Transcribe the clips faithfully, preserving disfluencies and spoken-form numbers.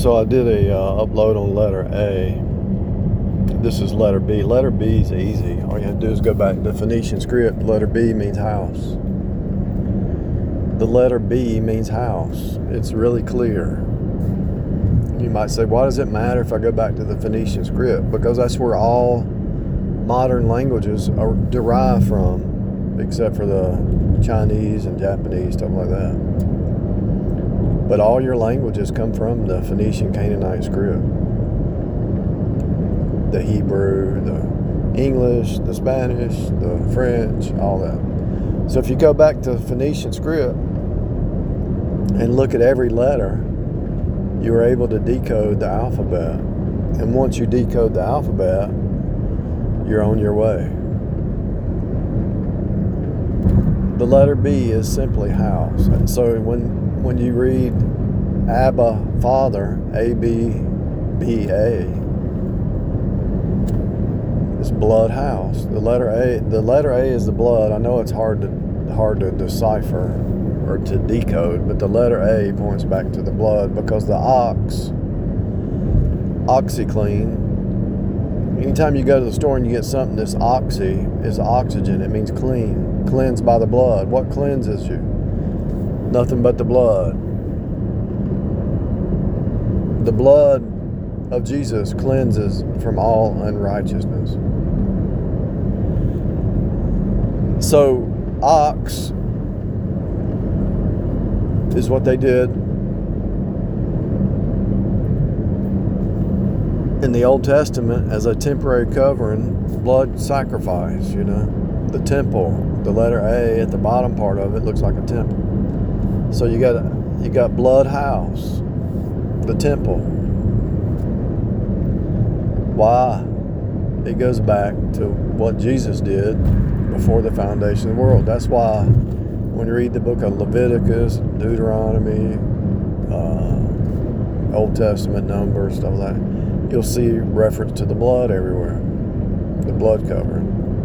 So I did a uh, upload on letter A. This is letter B. Letter B is easy. All you have to do is go back to the Phoenician script. Letter B means house. The letter B means house. It's really clear. You might say, why does it matter if I go back to the Phoenician script? Because that's where all modern languages are derived from, except for the Chinese and Japanese, stuff like that. But all your languages come from the Phoenician Canaanite script. The Hebrew, the English, the Spanish, the French, all that. So if you go back to the Phoenician script and look at every letter, you are able to decode the alphabet. And once you decode the alphabet, you're on your way. The letter B is simply house. And so when when you read Abba, Father, A B B A, it's blood house. The letter A, the letter A is the blood. I know it's hard to hard to decipher or to decode, but the letter A points back to the blood because the ox, OxyClean. Anytime you go to the store and you get something that's oxy, is oxygen. It means clean, cleansed by the blood. What cleanses you? Nothing but the blood. The blood of Jesus cleanses from all unrighteousness. So, ox is what they did in the Old Testament as a temporary covering, blood sacrifice, you know. The temple, the letter A at the bottom part of it looks like a temple. So you got you got blood house, the temple. Why? It goes back to what Jesus did before the foundation of the world. That's why when you read the book of Leviticus, Deuteronomy, uh, Old Testament, Numbers, stuff like that, you'll see reference to the blood everywhere, the blood covering.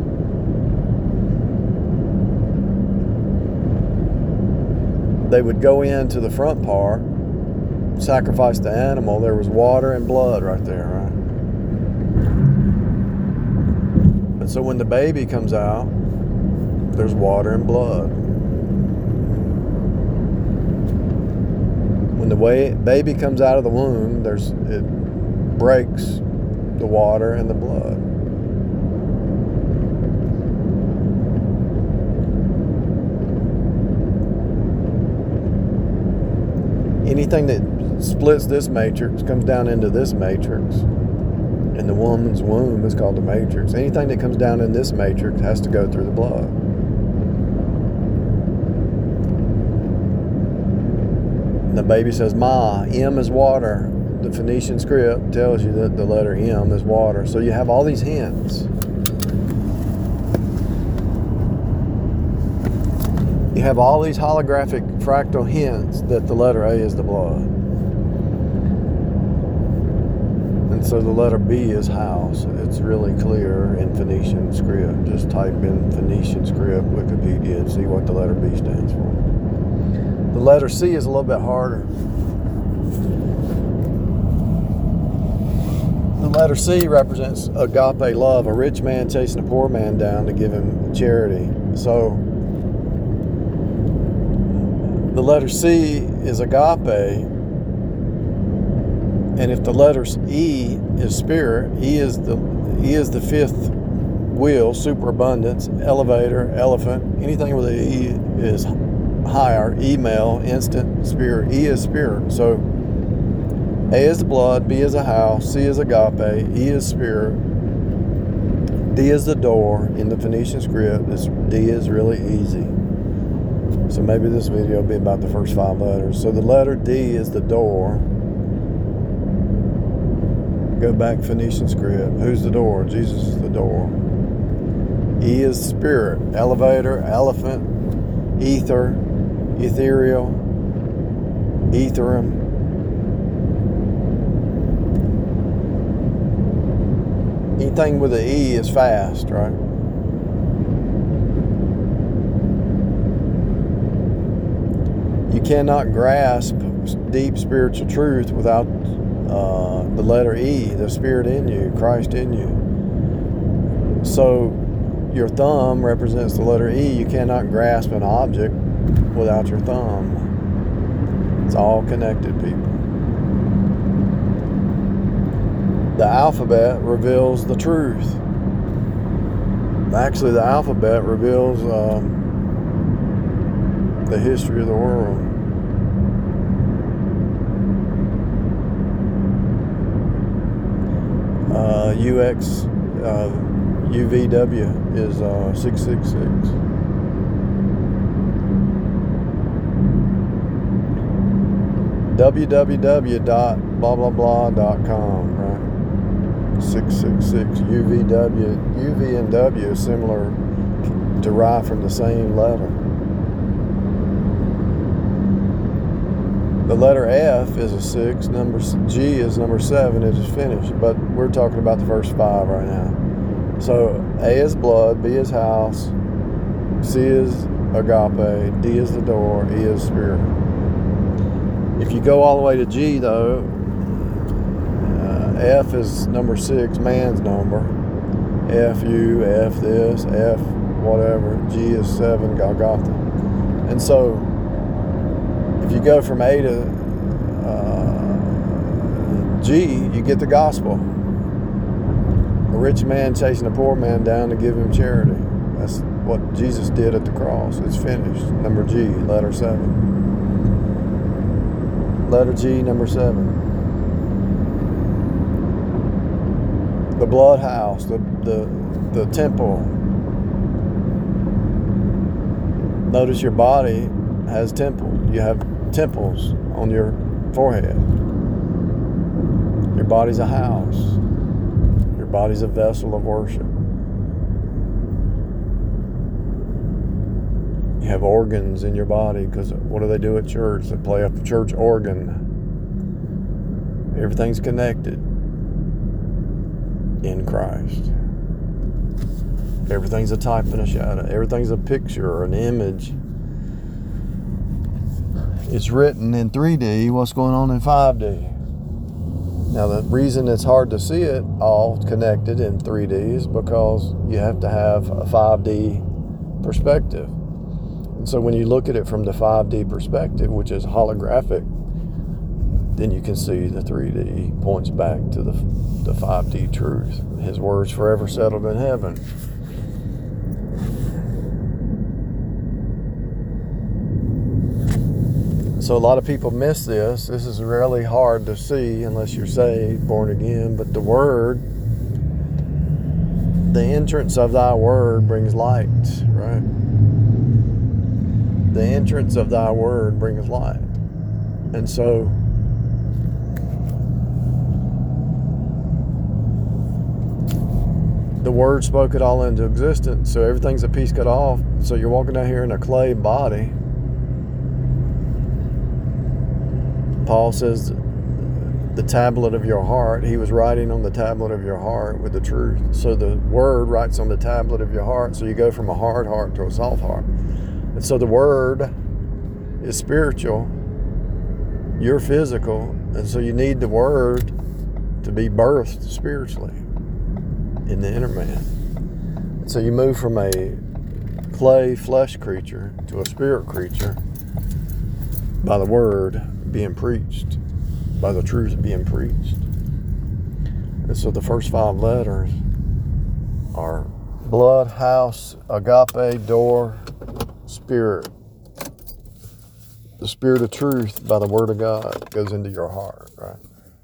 They would go into the front part, sacrifice the animal. There was water and blood right there, right? And so when the baby comes out, there's water and blood. When the way baby comes out of the womb, there's it breaks the water and the blood. Anything that splits this matrix comes down into this matrix. And the woman's womb is called the matrix. Anything that comes down in this matrix has to go through the blood. And the baby says, Ma, M is water. The Phoenician script tells you that the letter M is water. So you have all these hints. You have all these holographic fractal hints that the letter A is the blood. And so the letter B is house. It's really clear in Phoenician script. Just type in Phoenician script, Wikipedia, and see what the letter B stands for. The letter C is a little bit harder. The letter C represents agape love, a rich man chasing a poor man down to give him charity. So the letter C is agape, and if the letter E is spirit, E is the E is the fifth wheel, superabundance, elevator, elephant. Anything with an E is higher. Email, instant, spirit. E is spirit. So A is the blood, B is a house, C is agape, E is spirit, D is the door in the Phoenician script. This D is really easy. So maybe this video will be about the first five letters. So the letter D is the door. Go back Phoenician script. Who's the door? Jesus is the door. E is spirit, elevator, elephant, ether, ethereal, ethereum. Anything with an E is fast, right? You cannot grasp deep spiritual truth without Uh, the letter E, the Spirit in you, Christ in you. So your thumb represents the letter E. You cannot grasp an object without your thumb. It's all connected, people. The alphabet reveals the truth. Actually, the alphabet reveals um, the history of the world. Uh, U X, uh, U V W is uh, six six six. w w w dot blah blah blah dot com, right? six six six. U V W. U V and W is similar, derived from the same letter. The letter F is a six, number G is number seven, it is finished. But we're talking about the first five right now. So A is blood, B is house, C is agape, D is the door, E is spirit. If you go all the way to G though, uh, F is number six, man's number. F you, F this, F whatever, G is seven, Golgotha. And so if you go from A to uh, G, you get the gospel. A rich man chasing a poor man down to give him charity. That's what Jesus did at the cross. It's finished. Number G, letter seven. Letter G, number seven. The blood house, the, the, the temple. Notice your body has temple. You have temples on your forehead. Your body's a house. Your body's a vessel of worship. You have organs in your body because what do they do at church? They play a church organ. Everything's connected in Christ. Everything's a type and a shadow. Everything's a picture or an image. It's written in three D, what's going on in five D. Now the reason it's hard to see it all connected in three D is because you have to have a five D perspective. And so when you look at it from the five D perspective, which is holographic, then you can see the three D points back to the, the five D truth. His words forever settled in heaven. So a lot of people miss this. This is really hard to see unless you're saved, born again. But the word, the entrance of thy word brings light, right? The entrance of thy word brings light. And so the word spoke it all into existence. So everything's a piece cut off. So you're walking down here in a clay body. Paul says the tablet of your heart, he was writing on the tablet of your heart with the truth. So the word writes on the tablet of your heart. So you go from a hard heart to a soft heart. And so the word is spiritual. You're physical. And so you need the word to be birthed spiritually in the inner man. And so you move from a clay flesh creature to a spirit creature by the word being preached, by the truth being preached. And so the first five letters are blood, house, agape, door, spirit. The spirit of truth by the word of God goes into your heart, right?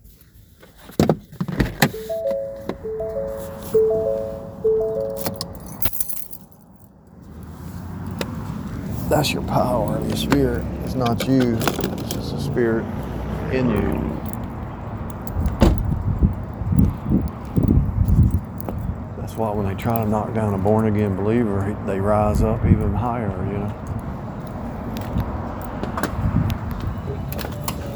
That's your power. Your spirit is not you. It's just the spirit in you. That's why when they try to knock down a born-again believer, they rise up even higher, you know.